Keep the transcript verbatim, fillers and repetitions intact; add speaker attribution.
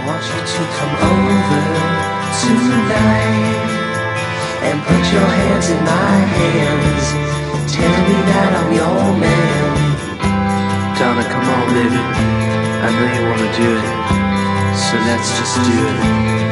Speaker 1: want you to come over tonight and put your hands in my hands. Tell me that I'm your man.
Speaker 2: Donna, come on, baby. I know you wanna do it, so let's just do it.